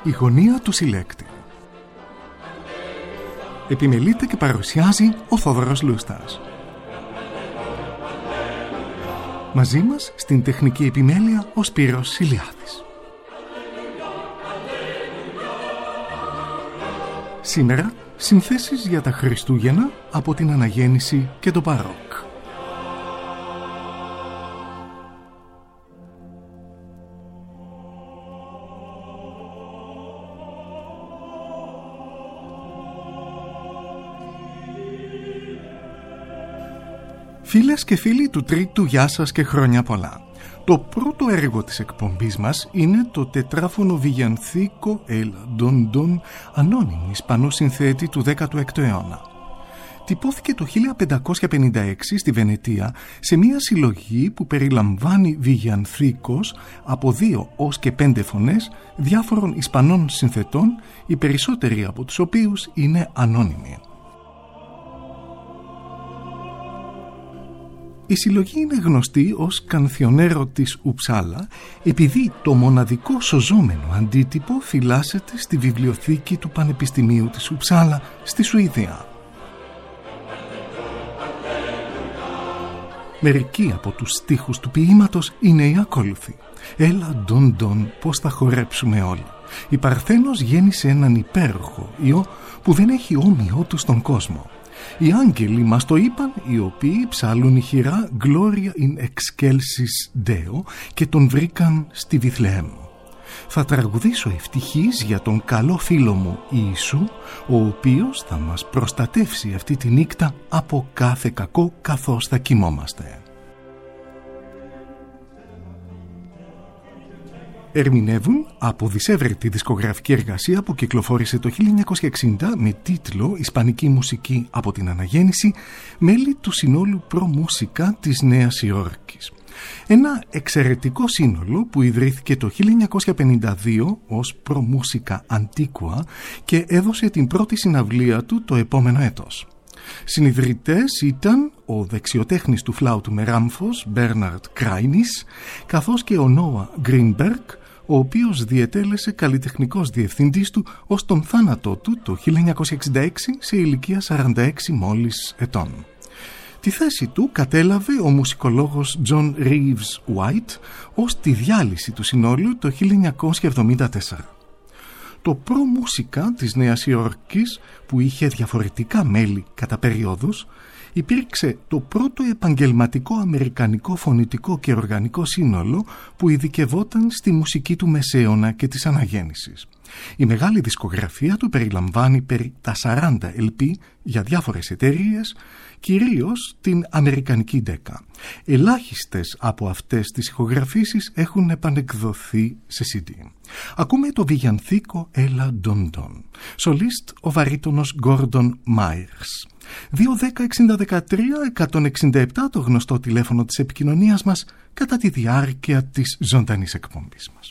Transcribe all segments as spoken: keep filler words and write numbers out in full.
η γωνία του συλλέκτη. Επιμελείται και παρουσιάζει ο Θόδωρος Λούστας. Μαζί μας στην τεχνική επιμέλεια ο Σπύρος Σιλιάδης. Σήμερα συνθέσεις για τα Χριστούγεννα από την Αναγέννηση και το Μπαρόκ. Φίλες και φίλοι του τρίτου, γεια σας και χρόνια πολλά. Το πρώτο έργο της εκπομπής μας είναι το τετράφωνο Villancico El Don Don, ανώνυμο Ισπανό συνθέτη του δέκατου έκτου αιώνα. Τυπώθηκε το χίλια πεντακόσια πενήντα έξι στη Βενετία σε μια συλλογή που περιλαμβάνει Villancicos από δύο ως και πέντε φωνές διάφορων Ισπανών συνθετών, οι περισσότεροι από τους οποίους είναι ανώνυμοι. Η συλλογή είναι γνωστή ως Κανθιονέρο της Ουψάλα επειδή το μοναδικό σωζόμενο αντίτυπο φυλάσσεται στη βιβλιοθήκη του Πανεπιστημίου της Ουψάλα στη Σουηδία. Μερικοί από τους στίχους του ποίηματος είναι οι ακόλουθοι. «Έλα ντον ντον, πώς θα χορέψουμε όλοι». Η Παρθένος γέννησε έναν υπέροχο ιό που δεν έχει όμοιό του στον κόσμο. Οι άγγελοι μας το είπαν, οι οποίοι ψάλουν ηχηρά «Gloria in excelsis Deo» και τον βρήκαν στη Βιθλεέμ. Θα τραγουδήσω ευτυχής για τον καλό φίλο μου Ιησού, ο οποίος θα μας προστατεύσει αυτή τη νύχτα από κάθε κακό καθώς θα κοιμόμαστε. Ερμηνεύουν από δισεύρετη δισκογραφική εργασία που κυκλοφόρησε το χίλια εννιακόσια εξήντα με τίτλο «Ισπανική μουσική από την Αναγέννηση», μέλη του συνόλου Προμούσικα της Νέας Υόρκης. Ένα εξαιρετικό σύνολο που ιδρύθηκε το χίλια εννιακόσια πενήντα δύο ως Προμούσικα Αντίκουα και έδωσε την πρώτη συναυλία του το επόμενο έτος. Συνιδρυτές ήταν ο δεξιοτέχνης του φλάουτου με ράμφος Μπέρναρντ Κράινις, καθώς και ο Νόα Γκρίνμπεργκ, ο οποίος διετέλεσε καλλιτεχνικός διευθυντής του ως τον θάνατό του το χίλια εννιακόσια εξήντα έξι σε ηλικία σαράντα έξι μόλις ετών. Τη θέση του κατέλαβε ο μουσικολόγος Τζον Ρίβς Ουάιτ ως τη διάλυση του συνόλου το χίλια εννιακόσια εβδομήντα τέσσερα. Το Προμούσικα της Νέας Υόρκης, που είχε διαφορετικά μέλη κατά περιόδους, υπήρξε το πρώτο επαγγελματικό αμερικανικό φωνητικό και οργανικό σύνολο που ειδικευόταν στη μουσική του Μεσαίωνα και της Αναγέννησης. Η μεγάλη δισκογραφία του περιλαμβάνει περί τα σαράντα ελ πι για διάφορες εταιρείες, κυρίως την αμερικανική Decca. Ελάχιστες από αυτές τις ηχογραφήσεις έχουν επανεκδοθεί σε σι ντι. Ακούμε το Villancico Έλα Ντον Ντον. Σολίστ ο βαρύτονος Γκόρντον Μάιρς. δύο δέκα εξήντα δεκατρία εκατόν εξήντα επτά το γνωστό τηλέφωνο της επικοινωνίας μας κατά τη διάρκεια της ζωντανής εκπομπής μας.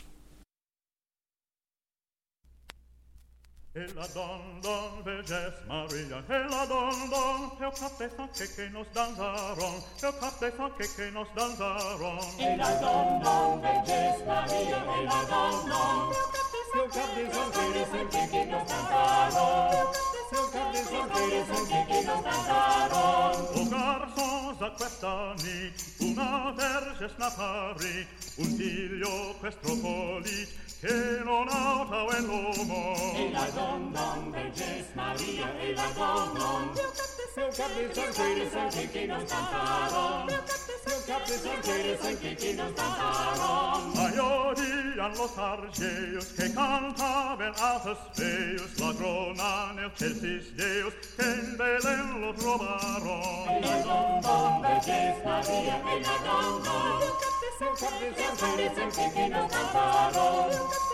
Ella don don Verges Maria, ella don don, eu capte anche che nos danzaron, eu capte anche che nos danzaron. Ella don don Verges Maria, ella don don, eu capte anche che nos danzaron, eu capte anche che nos danzaron. O garzons a questa nit, una Verges n'apparit, un figlio questropolit, che non auta en l'uomo. E la don don Verges Maria, e la don don, eu capte anche che nos danzaron, eu capte anche che nos danzaron. Ai odian los argeus, que cantaven altos feus, ladronan el celsis Deus, que in Belén los robaron. E la don don Verges Maria, e la don don, eu capte anche che nos danzaron.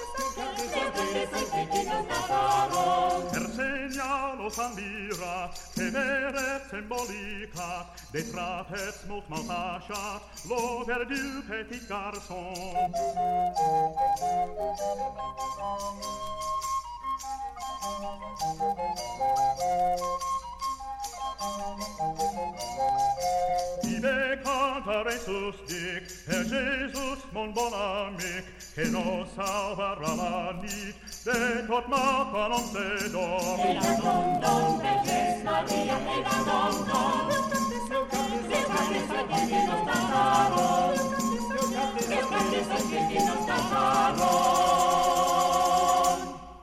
Per segnalo s'ambira, che veret embolicat, de fratets mult maltasciat, lo perdu petit garçon. I beccan cantare sus dic, per Jesus mon bon amic, che nos salvarà la nit, de tot mal qua non se dor. E la don don, Verges Maria, e la don don, seu cantes anche che nos cantaron, seu cantes anche che nos cantaron.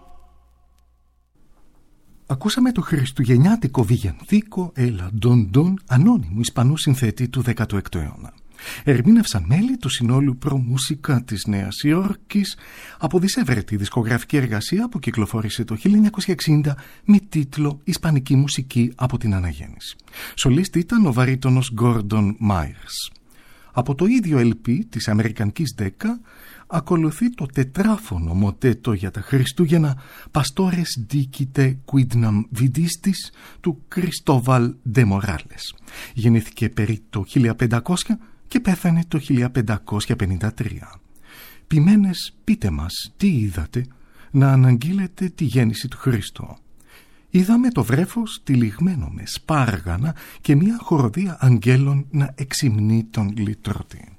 Ακούσαμε το χριστουγεννιάτικο βιγενθήκο «Έλα Ντον Ντον» ανώνυμου Ισπανού συνθέτη του δέκατου έκτου αιώνα. Ερμήνευσαν μέλη του συνόλου Προμούσικα της Νέας Υόρκης από δισεύρετη δισκογραφική εργασία που κυκλοφόρησε το χίλια εννιακόσια εξήντα με τίτλο «Ισπανική μουσική από την αναγέννηση». Σολίστη ήταν ο βαρύτονος Γκόρντον Μάιρς. Από το ίδιο ελ πι της αμερικανικής Decca ακολουθεί το τετράφωνο μοτέτο για τα Χριστούγεννα «Pastores dicite quidnam vidistis» του Κριστόβαλ Ντε Μοράλες. Γεννήθηκε περί το χίλια πεντακόσια και πέθανε το χίλια πεντακόσια πενήντα τρία. Ποιμένες, πείτε μας τι είδατε να αναγγείλετε τη γέννηση του Χριστού. Είδαμε το βρέφος τυλιγμένο με σπάργανα και μια χοροδία αγγέλων να εξυμνεί τον λυτρωτή.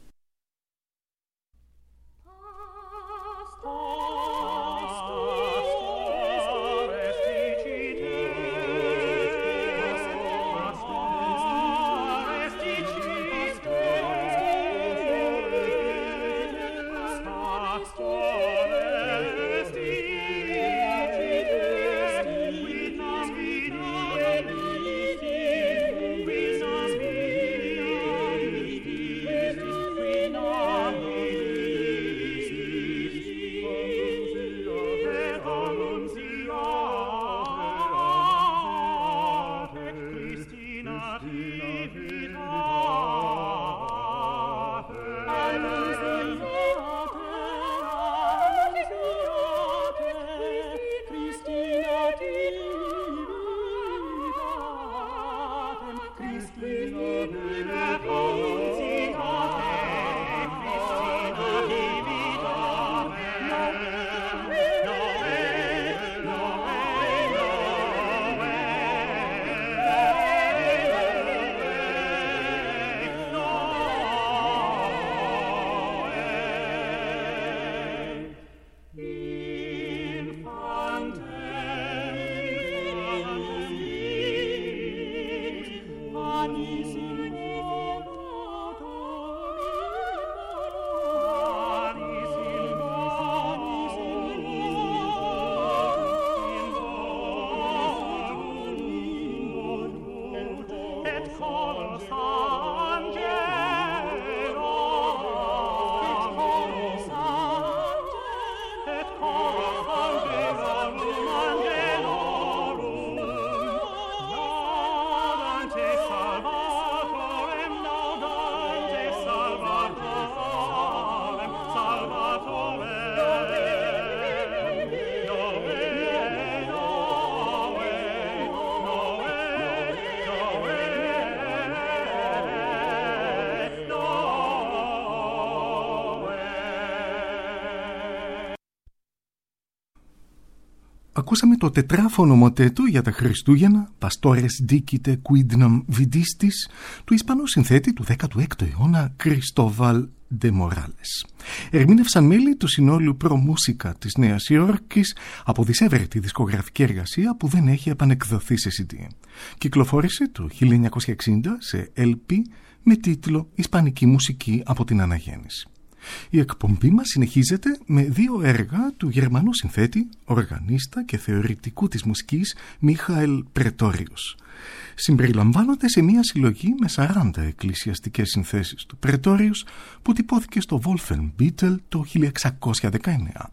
Ακούσαμε το τετράφωνο μοτέτο για τα Χριστούγεννα «Pastores dicite quidnam vidistis» του Ισπανού συνθέτη του δέκατου έκτου αιώνα Κριστόβαλ Ντε Μοράλες. Ερμήνευσαν μέλη του συνόλου Προμούσικα της Νέας Υόρκης από δισεύρετη δισκογραφική εργασία που δεν έχει επανεκδοθεί σε σι ντι. Κυκλοφόρησε το χίλια εννιακόσια εξήντα σε ελ πι με τίτλο «Ισπανική μουσική από την αναγέννηση». Η εκπομπή μας συνεχίζεται με δύο έργα του Γερμανού συνθέτη, οργανίστα και θεωρητικού της μουσικής Μίχαελ Πρετόριους. Συμπεριλαμβάνονται σε μια συλλογή με σαράντα εκκλησιαστικές συνθέσεις του Πρετόριους που τυπώθηκε στο Wolfenbüttel το χίλια εξακόσια δεκαεννέα.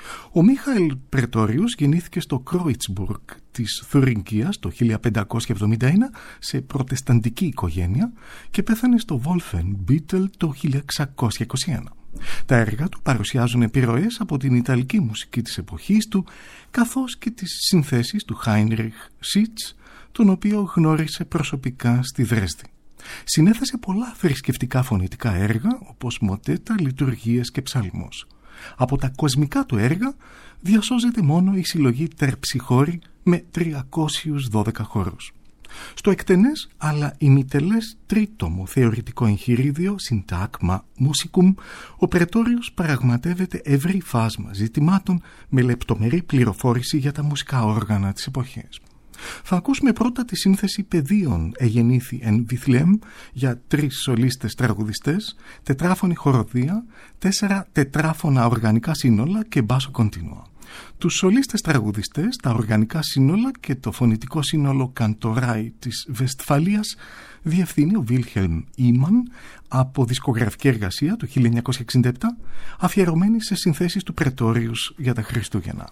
Ο Μίχαελ Πρετόριους γεννήθηκε στο Κρόιτσμπουργκ της Θουριγκίας το χίλια πεντακόσια εβδομήντα ένα σε προτεσταντική οικογένεια και πέθανε στο Wolfenbüttel το χίλια εξακόσια είκοσι ένα. Τα έργα του παρουσιάζουν επιρροές από την ιταλική μουσική της εποχής του καθώς και τις συνθέσεις του Heinrich Sitz, τον οποίο γνώρισε προσωπικά στη Δρέσδη. Συνέθεσε πολλά θρησκευτικά φωνητικά έργα όπως μοτέτα, λειτουργίες και ψαλμός. Από τα κοσμικά του έργα διασώζεται μόνο η συλλογή Τερψιχώρη με τριακόσιους δώδεκα χορούς. Στο εκτενές αλλά ημιτελές τρίτομο θεωρητικό εγχειρίδιο Syntagma Musicum, ο Πρετόριος πραγματεύεται ευρύ φάσμα ζητημάτων με λεπτομερή πληροφόρηση για τα μουσικά όργανα της εποχής. Θα ακούσουμε πρώτα τη σύνθεση πεδίων εγεννήθη εν Βιθλεέμ για τρεις σολίστες τραγουδιστές, τετράφωνη χοροδία, τέσσερα τετράφωνα οργανικά σύνολα και μπάσο κοντινούα. Τους σολίστες τραγουδιστές, τα οργανικά σύνολα και το φωνητικό σύνολο Καντοράι της Βεσφαλίας διευθύνει ο Βίλχελμ Ήμαν από δισκογραφική εργασία του χίλια εννιακόσια εξήντα επτά, αφιερωμένη σε συνθέσεις του Πρετόριους για τα Χριστούγεννα.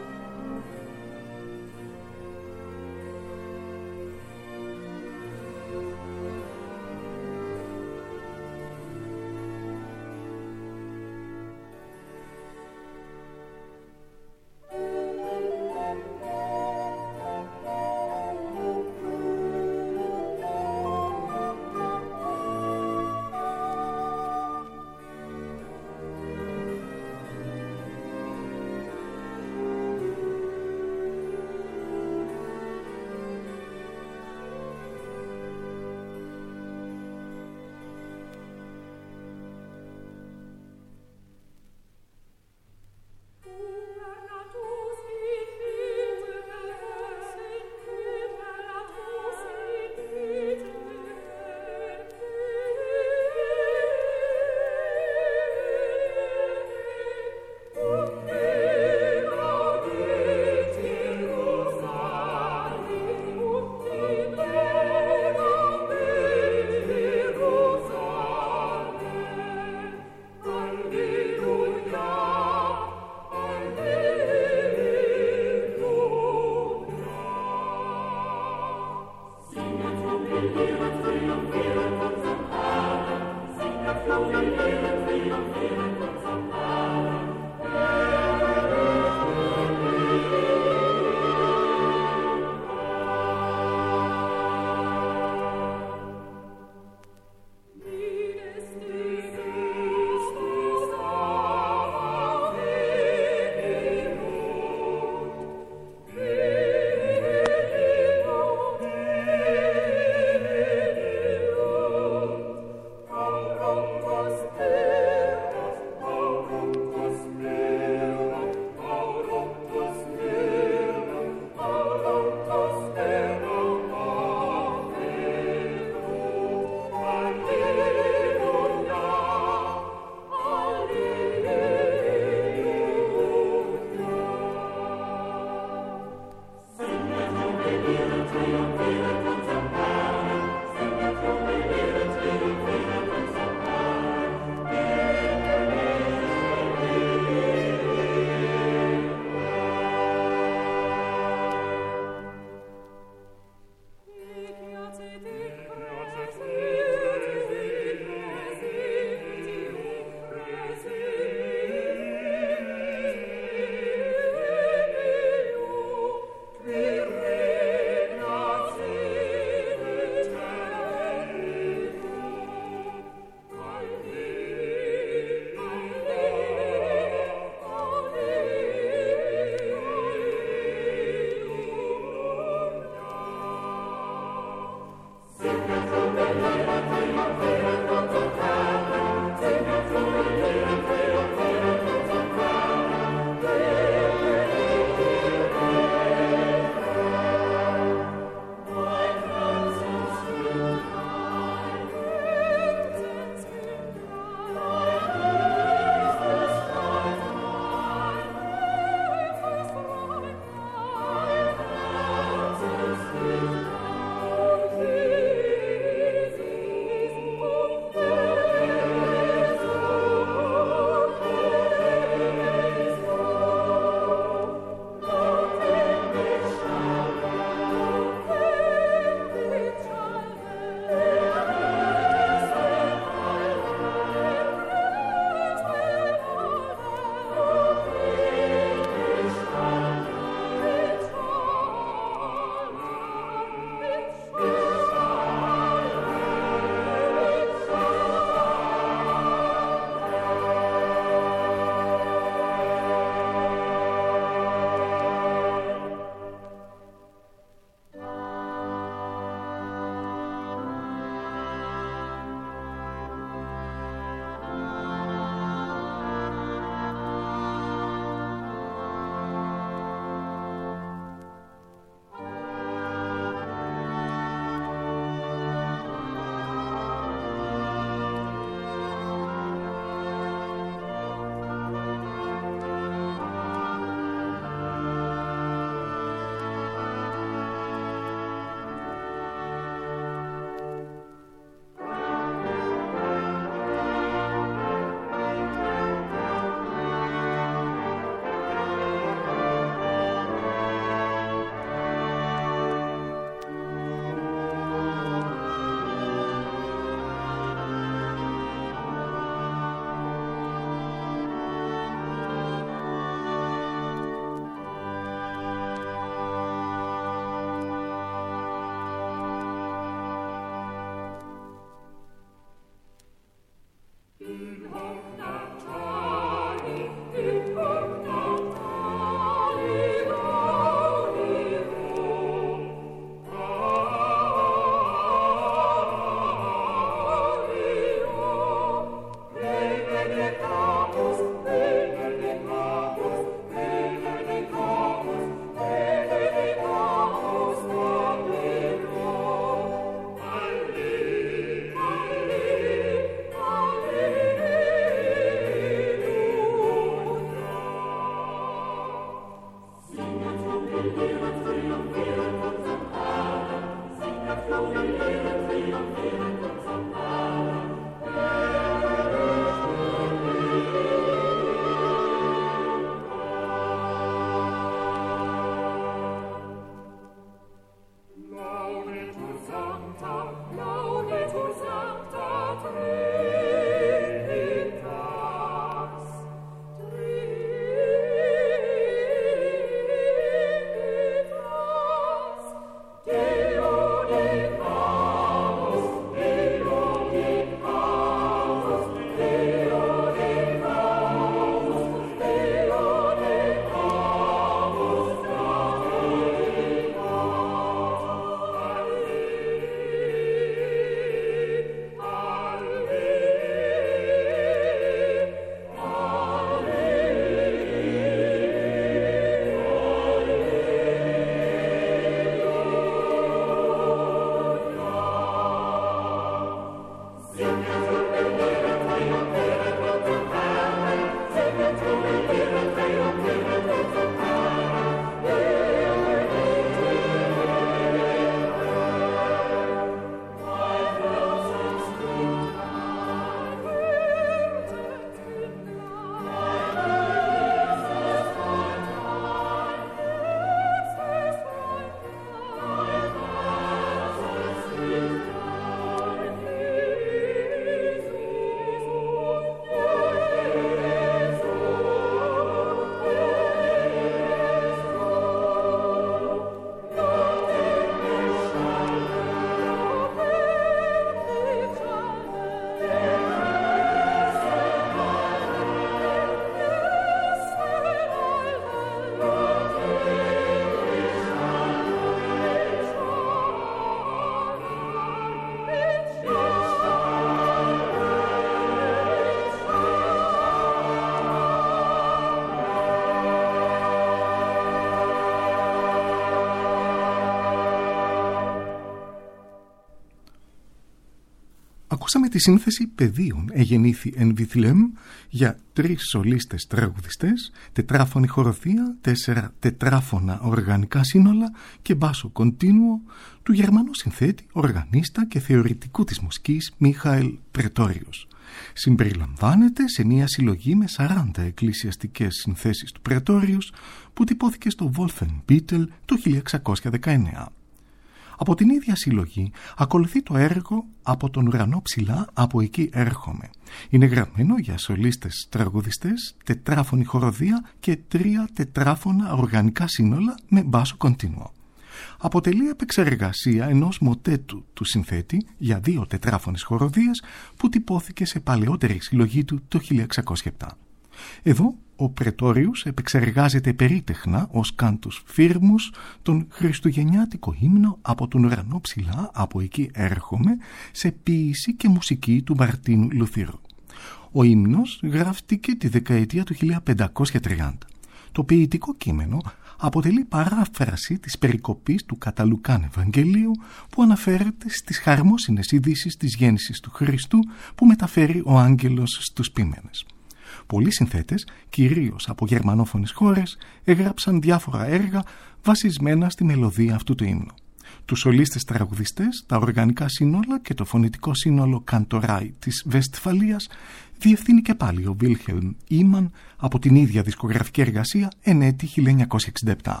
Ακούσαμε τη σύνθεση πεδίων εγεννήθη εν Βιθλεέμ για τρεις σολίστες τραγουδιστές, τετράφωνη χοροδία, τέσσερα τετράφωνα οργανικά σύνολα και μπάσο κοντίνουο του Γερμανού συνθέτη, οργανίστα και θεωρητικού της μουσικής Μίχαελ Πρετόριος. Συμπεριλαμβάνεται σε μια συλλογή με σαράντα εκκλησιαστικές συνθέσεις του Πρετόριους που τυπώθηκε στο Wolfenbüttel το χίλια εξακόσια δεκαεννέα. Από την ίδια συλλογή ακολουθεί το έργο «Από τον ουρανό ψηλά, από εκεί έρχομαι». Είναι γραμμένο για σολίστες τραγουδιστές, τετράφωνη χοροδία και τρία τετράφωνα οργανικά σύνολα με μπάσο κοντίνουο. Αποτελεί επεξεργασία ενός μοτέτου του συνθέτη για δύο τετράφωνες χοροδίες που τυπώθηκε σε παλαιότερη συλλογή του το χίλια εξακόσια επτά. Εδώ ο Πρετόριος επεξεργάζεται περίτεχνα ως κάντους φύρμους τον χριστουγεννιάτικο ύμνο «Από τον ουρανό ψηλά, από εκεί έρχομαι» σε ποίηση και μουσική του Μαρτίνου Λουθύρου. Ο ύμνος γράφτηκε τη δεκαετία του χίλια πεντακόσια τριάντα. Το ποιητικό κείμενο αποτελεί παράφραση της περικοπής του κατά Λουκάν Ευαγγελίου που αναφέρεται στις χαρμόσυνες ειδήσεις της γέννησης του Χριστού που μεταφέρει ο άγγελος στους ποιμένες. Πολλοί συνθέτες, κυρίως από γερμανόφωνες χώρες, έγραψαν διάφορα έργα βασισμένα στη μελωδία αυτού του ύμνου. Τους σολίστες τραγουδιστές, τα οργανικά σύνολα και το φωνητικό σύνολο Καντοράι της Βεσφαλίας διευθύνει και πάλι ο Βίλχελμ Ήμαν από την ίδια δισκογραφική εργασία εν έτη χίλια εννιακόσια εξήντα επτά.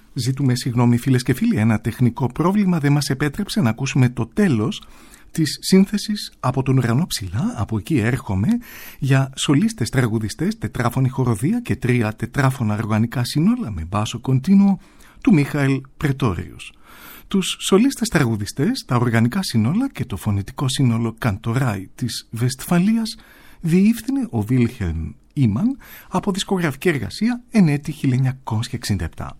Ζητούμε συγγνώμη φίλες και φίλοι, ένα τεχνικό πρόβλημα δεν μας επέτρεψε να ακούσουμε το τέλος της σύνθεσης «Από τον ουρανό ψηλά», από εκεί έρχομαι, για σολίστες τραγουδιστές, τετράφωνη χοροδία και τρία τετράφωνα οργανικά σύνολα με μπάσο κοντίνουο του Μίχαελ Πρετόριους. Τους σολίστες τραγουδιστές, τα οργανικά σύνολα και το φωνητικό σύνολο Καντοράι της Βεσφαλίας διεύθυνε ο Βίλχελμ Ήμαν από δισκογραφική εργασία εν έτη χίλια εννιακόσια εξήντα επτά.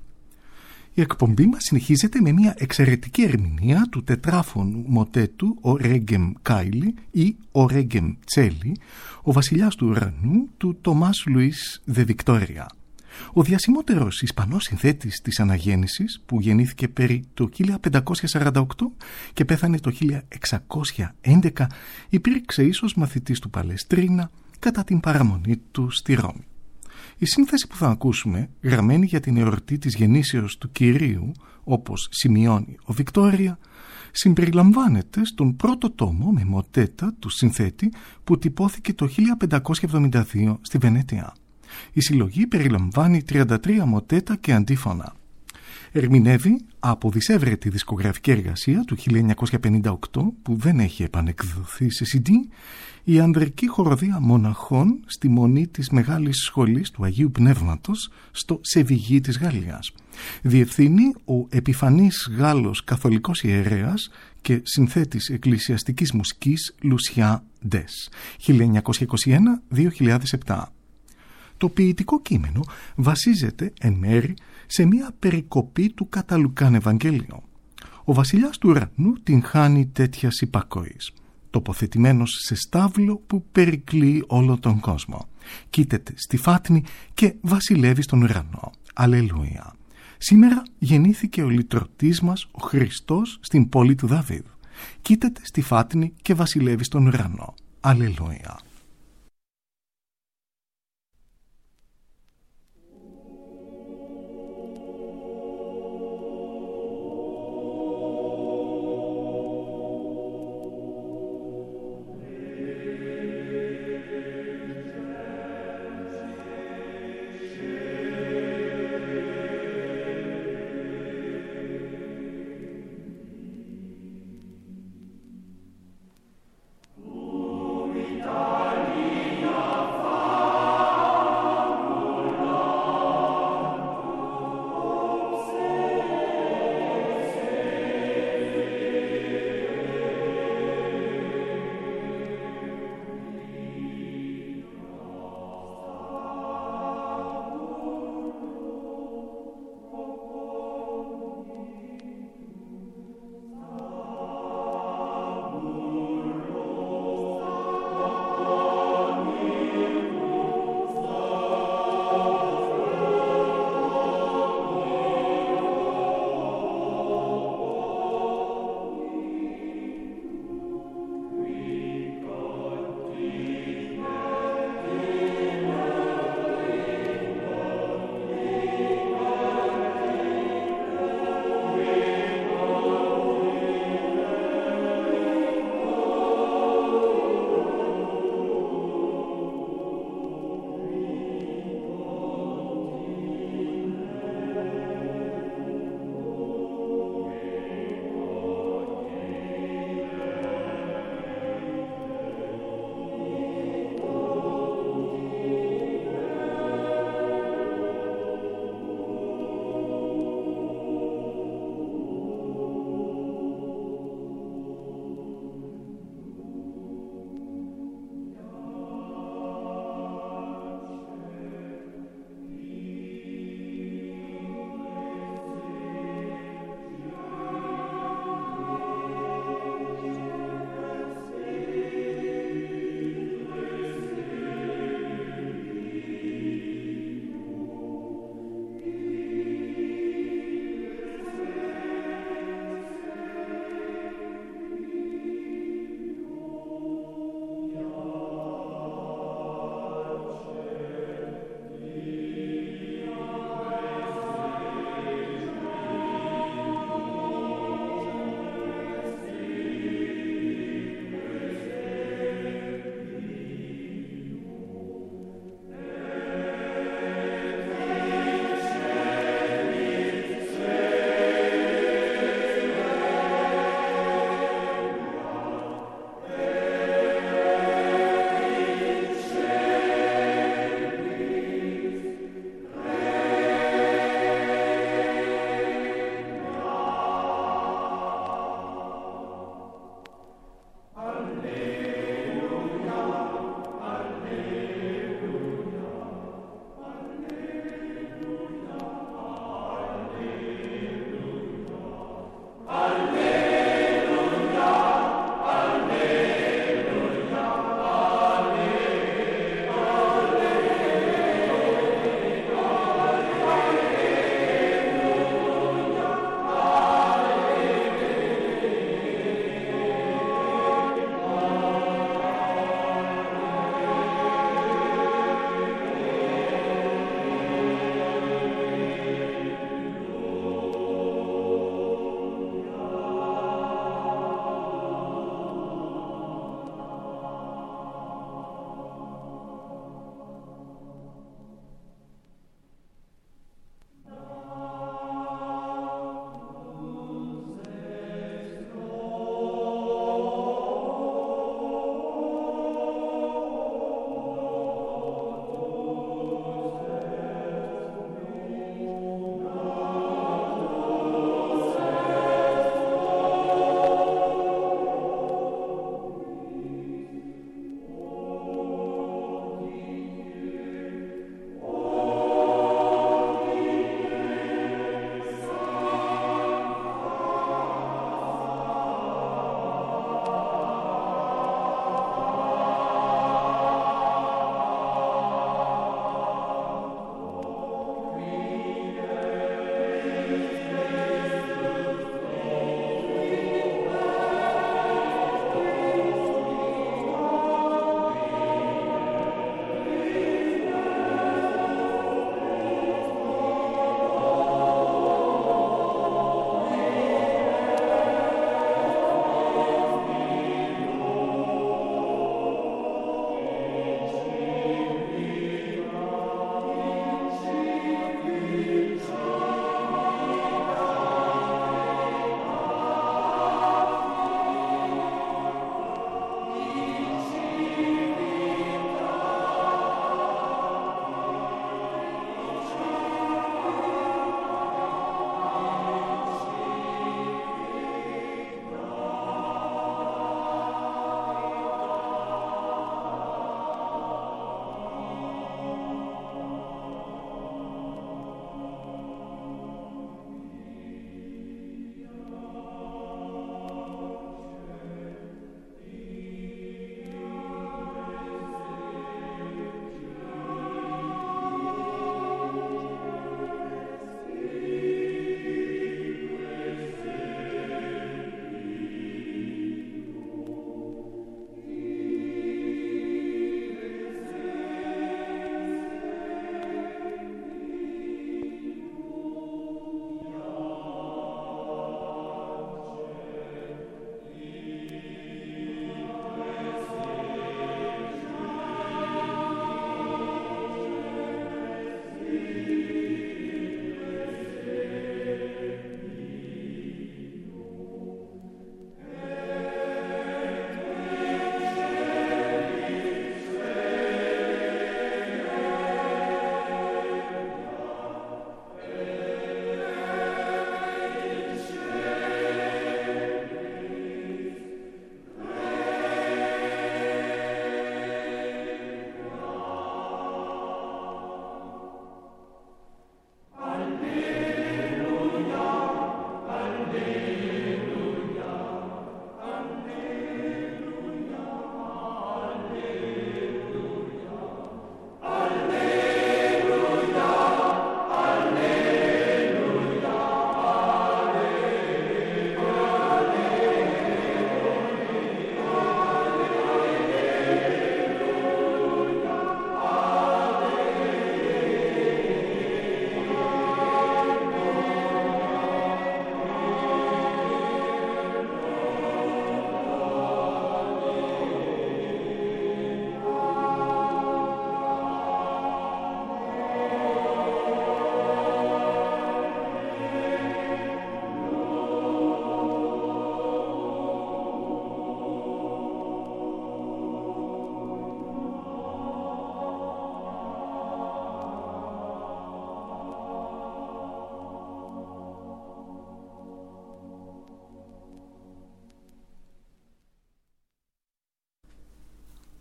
Η εκπομπή μας συνεχίζεται με μια εξαιρετική ερμηνεία του τετράφωνου μοτέτου «Ο Ρέγκεμ Κάιλι» ή «Ο Ρέγκεμ Τσέλι», ο βασιλιάς του ουρανού του Τομάς Λουίς Δε Βικτόρια. Ο διασημότερος Ισπανός συνθέτης της Αναγέννησης, που γεννήθηκε περί το χίλια πεντακόσια σαράντα οκτώ και πέθανε το χίλια εξακόσια έντεκα, υπήρξε ίσως μαθητής του Παλαιστρίνα κατά την παραμονή του στη Ρώμη. Η σύνθεση που θα ακούσουμε, γραμμένη για την εορτή της γεννήσεως του Κυρίου, όπως σημειώνει ο Βικτόρια, συμπεριλαμβάνεται στον πρώτο τόμο με μοτέτα του συνθέτη που τυπώθηκε το χίλια πεντακόσια εβδομήντα δύο στη Βενέτια. Η συλλογή περιλαμβάνει τριάντα τρία μοτέτα και αντίφωνα. Ερμηνεύει από δισεύρετη δισκογραφική εργασία του χίλια εννιακόσια πενήντα οκτώ που δεν έχει επανεκδοθεί σε σι ντι η ανδρική χοροδία μοναχών στη μονή της Μεγάλης Σχολής του Αγίου Πνεύματος στο Σεβιγί της Γαλλίας. Διευθύνει ο επιφανής Γάλλος καθολικός ιερέας και συνθέτης εκκλησιαστικής μουσικής Λουσιά Ντες, χίλια εννιακόσια είκοσι ένα με δύο χιλιάδες επτά. Το ποιητικό κείμενο βασίζεται εν μέρη σε μια περικοπή του κατά Λουκάν Ευαγγέλιο. Ο βασιλιάς του ουρανού την χάνει τέτοιας υπακοής, τοποθετημένος σε στάβλο που περικλεί όλο τον κόσμο. Κοίταται στη φάτνη και βασιλεύει στον ουρανό. Αλληλούια. Σήμερα γεννήθηκε ο λυτρωτής μας, ο Χριστός, στην πόλη του Δαβίδ. Κοίταται στη φάτνη και βασιλεύει στον ουρανό. Αλληλούια. Die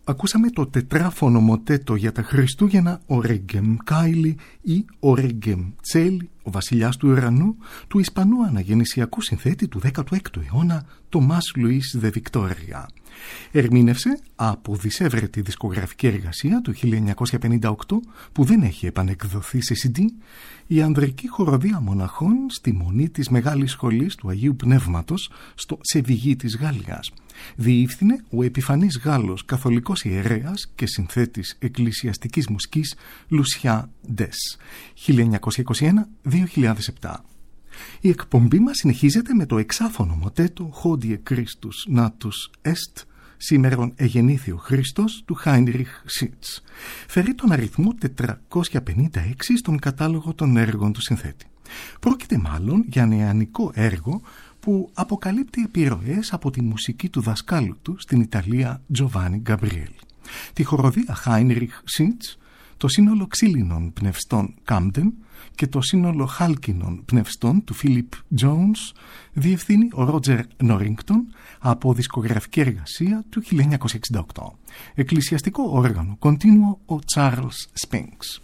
ακούσαμε το τετράφωνο μοτέτο για τα Χριστούγεννα «Ορέγκεμ Κάιλι» ή «Ορέγκεμ Τσέλι», ο βασιλιάς του ουρανού, του Ισπανού αναγεννησιακού συνθέτη του δέκατου έκτου αιώνα, Τομάς Λουίς Δε Βικτόρια. Ερμήνευσε από δισεύρετη δισκογραφική εργασία του χίλια εννιακόσια πενήντα οκτώ, που δεν έχει επανεκδοθεί σε σι ντι, η ανδρική χοροδία μοναχών στη μονή της Μεγάλης Σχολής του Αγίου Πνεύματος στο Σεβιγί της Γαλλίας. Διεύθυνε ο επιφανής Γάλλος καθολικός ιερέας και συνθέτης εκκλησιαστικής μουσικής Λουσιά Ντες, χίλια εννιακόσια είκοσι ένα με δύο χιλιάδες επτά. Η εκπομπή μας συνεχίζεται με το εξάφωνο μοτέτο «Hodie Christus natus est», σήμερον εγεννήθη ο Χριστός, του Χάινριχ Σίτς. Φέρει τον αριθμό τετρακόσια πενήντα έξι στον κατάλογο των έργων του συνθέτη. Πρόκειται μάλλον για νεανικό έργο που αποκαλύπτει επιρροές από τη μουσική του δασκάλου του στην Ιταλία, Τζοβάνι Γκαμπριέλ. Τη χοροδία Χάινριχ Σίτς, το σύνολο ξύλινων πνευστών Κάμπτεν και το σύνολο χάλκινων πνευστών του Φίλιπ Τζόουνς διευθύνει ο Ρότζερ Νόριγκτον από δισκογραφική εργασία του χίλια εννιακόσια εξήντα οκτώ. Εκκλησιαστικό όργανο κοντίνουο ο Τσάρλς Σπίνξ.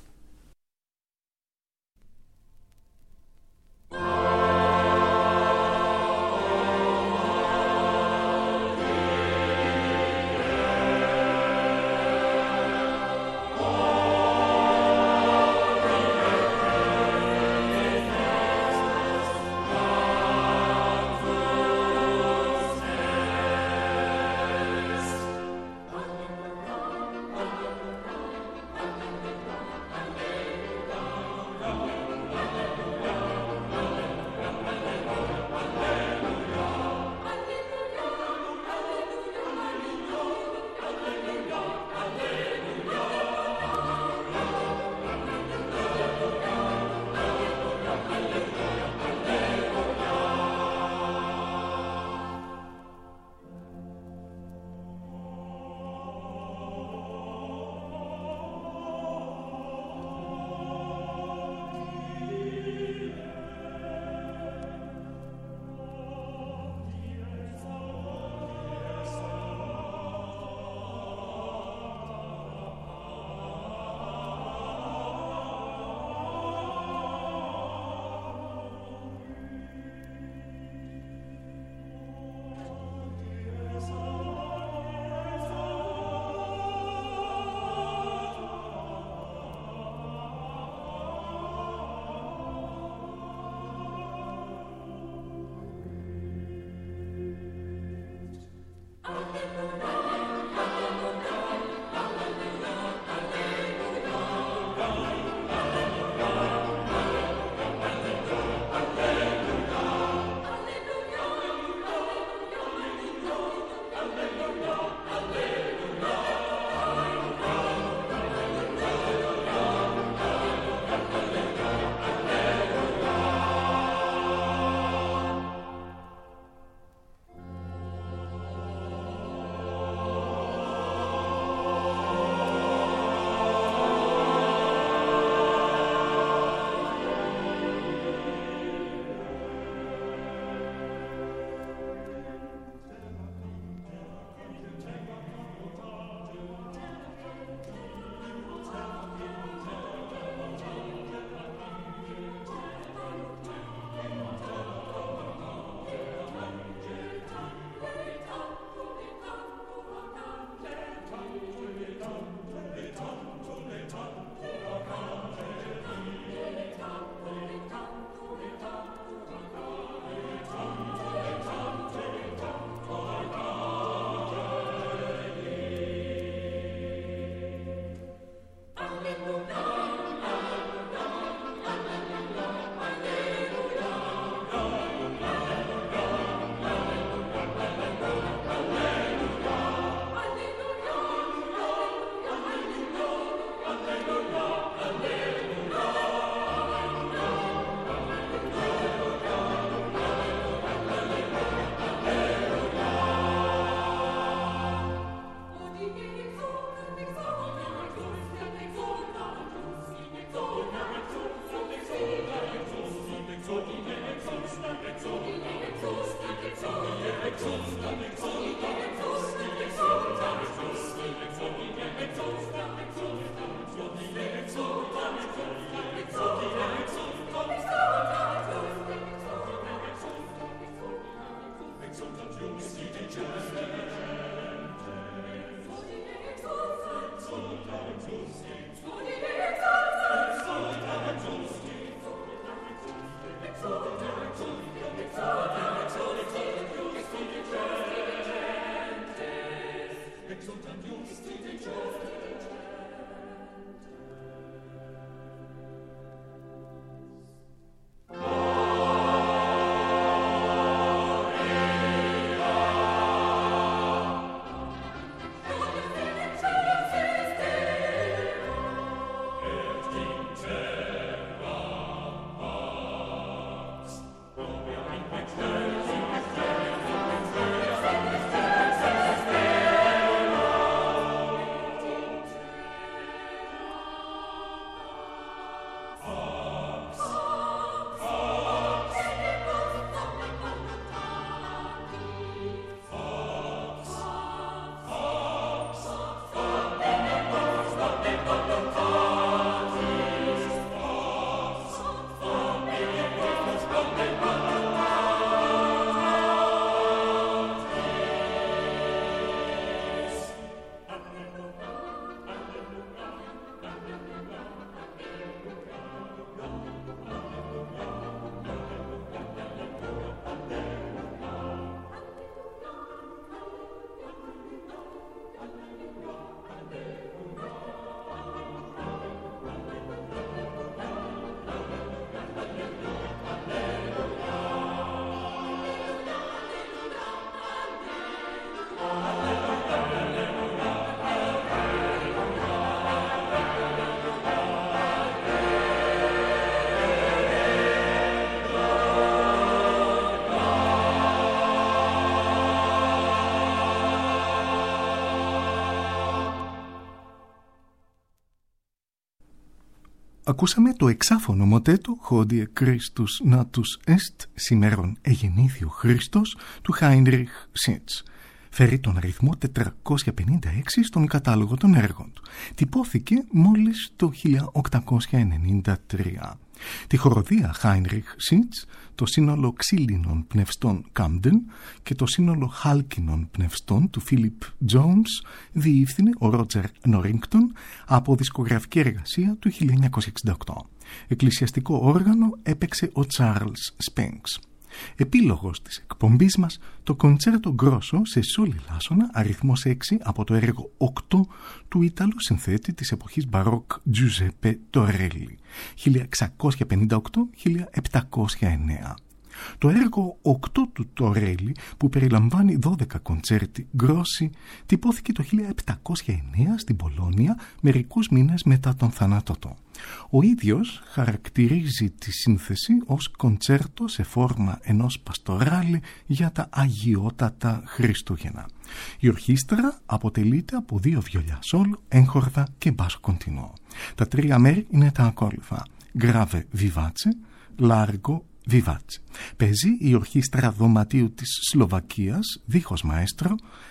Ακούσαμε το εξάφωνο μοτέτο «Hodie Christus natus est» σήμερον εγεννήθη ο Χριστός του Χάινριχ Σίτς. Φέρει τον αριθμό τετρακόσια πενήντα έξι στον κατάλογο των έργων του. Τυπώθηκε μόλις το χίλια οκτακόσια ενενήντα τρία. Τη χοροδία Χάινριχ Σίτς, το σύνολο ξύλινων πνευστών Κάμπντεν και το σύνολο χάλκινων πνευστών του Φίλιπ Τζόουνς διεύθυνε ο Ρότζερ Νόριγκτον από δισκογραφική εργασία του χίλια εννιακόσια εξήντα οκτώ. Εκκλησιαστικό όργανο έπαιξε ο Τσάρλς Σπέγκς. Επίλογος της εκπομπής μας, το κοντσέρτο γκρόσο σε σόλι λάσονα αριθμός έξι από το έργο οκτώ του Ιταλού συνθέτη της εποχής μπαρόκ Τζουζέπε Τορέλι χίλια εξακόσια πενήντα οκτώ με χίλια επτακόσια εννέα. Το έργο οκτώ του Τορέλι, που περιλαμβάνει δώδεκα κοντσέρτι γκρόσι, τυπώθηκε το χίλια επτακόσια εννέα στην Πολώνια μερικούς μήνες μετά τον θάνατό του. Ο ίδιος χαρακτηρίζει τη σύνθεση ως κοντσέρτο σε φόρμα ενός παστοράλη για τα αγιότατα Χριστούγεννα. Η ορχήστρα αποτελείται από δύο βιολιά σόλο, έγχορδα και μπάσο κοντινό. Τα τρία μέρη είναι τα ακόλουθα: Grave Vivace, Largo Vivace. Παίζει η ορχήστρα δωματίου της Σλοβακίας, δίχως μαέστρο,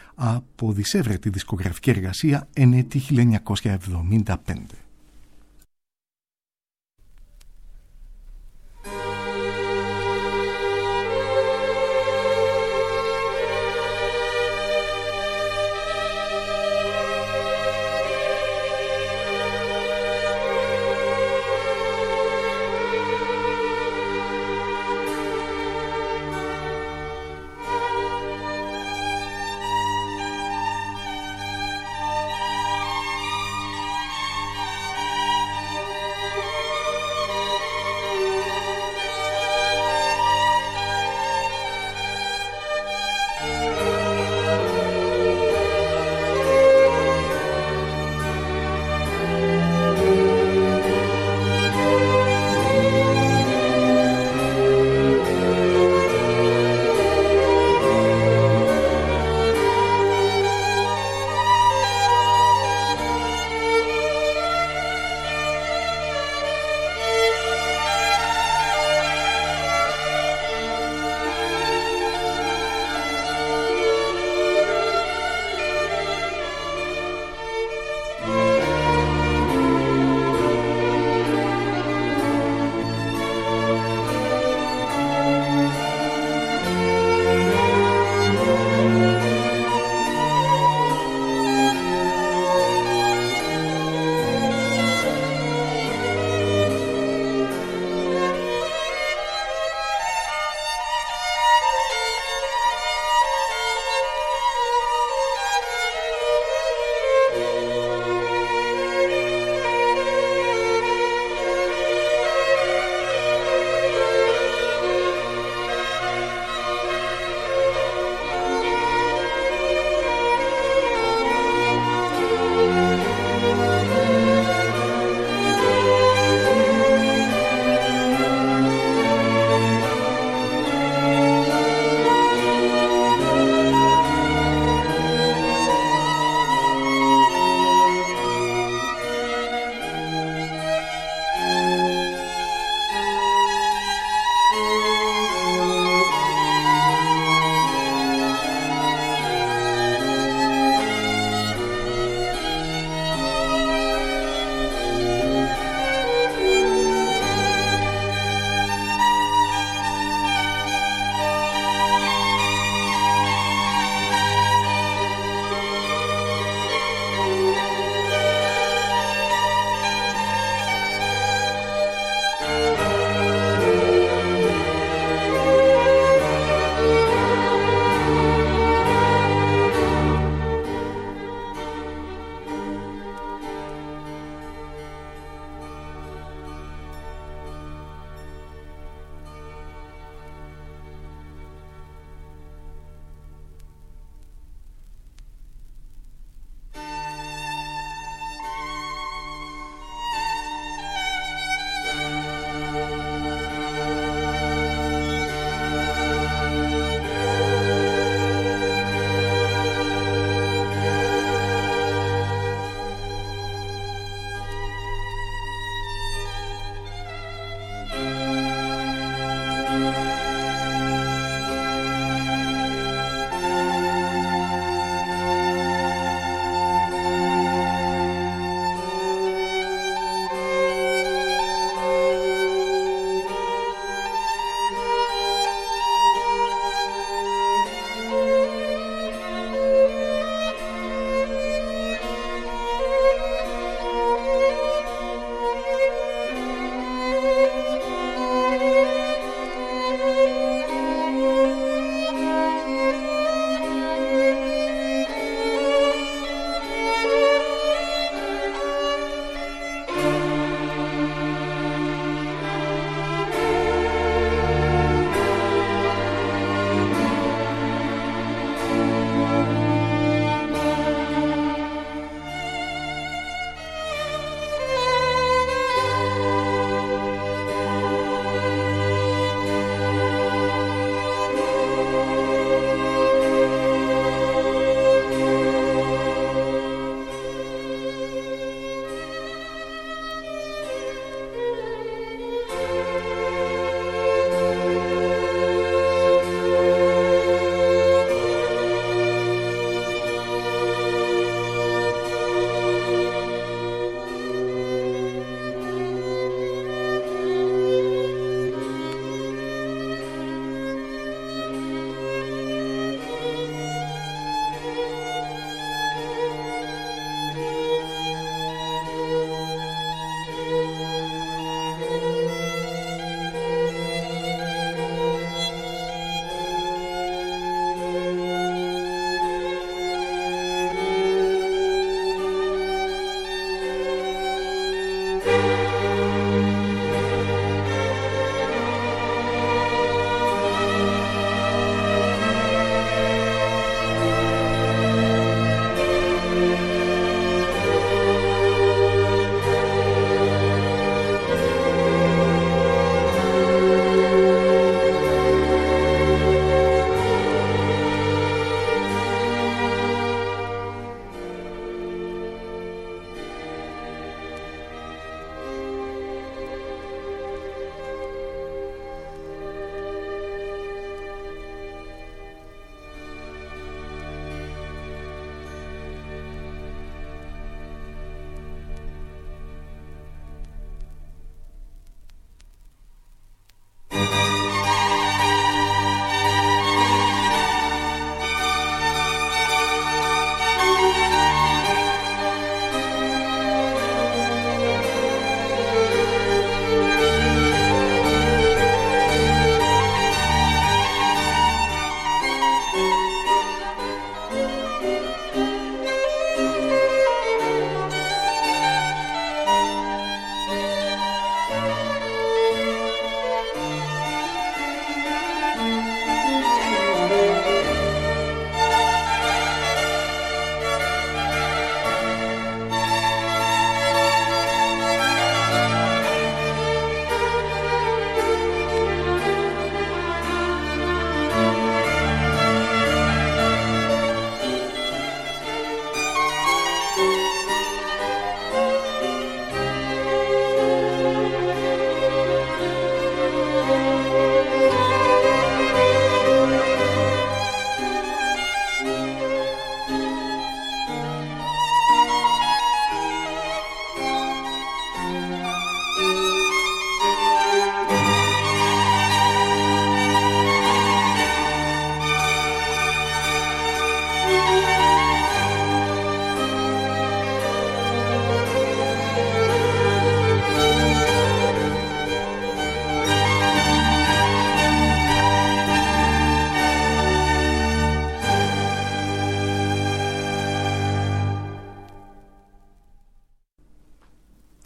από δισεύρετη δισκογραφική εργασία εν έτη χίλια εννιακόσια εβδομήντα πέντε.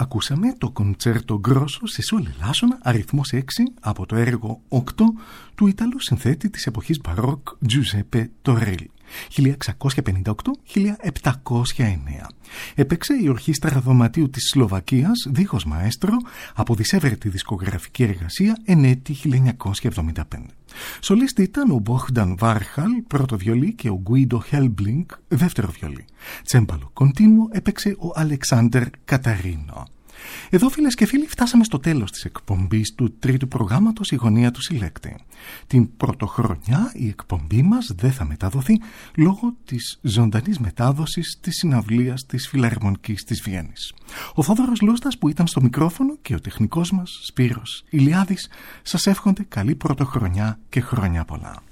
Ακούσαμε το κοντσέρτο γκρόσο σε σόλ ελάσσονα αριθμός έξι από το έργο οκτώ του Ιταλού συνθέτη της εποχής μπαρόκ Τζουζέπε Τορέλι χίλια εξακόσια πενήντα οκτώ με χίλια επτακόσια εννέα. Έπαιξε η Ορχήστρα Δωματίου της Σλοβακίας δίχως μαέστρο από δισεύρετη δισκογραφική εργασία εν έτη χίλια εννιακόσια εβδομήντα πέντε. Σολίστη ήταν ο Μπόχνταν Βάρχαλ πρώτο βιολί και ο Γκουίντο Χέλμπλινγκ δεύτερο βιολί. Τσέμπαλο κοντίνουο έπαιξε ο Αλεξάνδερ Καταρίνο. Εδώ, φίλες και φίλοι, φτάσαμε στο τέλος της εκπομπής του τρίτου προγράμματος «Η γωνία του συλλέκτη». Την πρωτοχρονιά η εκπομπή μας δεν θα μεταδοθεί λόγω της ζωντανής μετάδοσης της συναυλίας της Φιλαρμονικής της Βιέννης. Ο Θόδωρος Λούστας που ήταν στο μικρόφωνο και ο τεχνικός μας Σπύρος Ηλιάδης σας εύχονται καλή πρωτοχρονιά και χρόνια πολλά.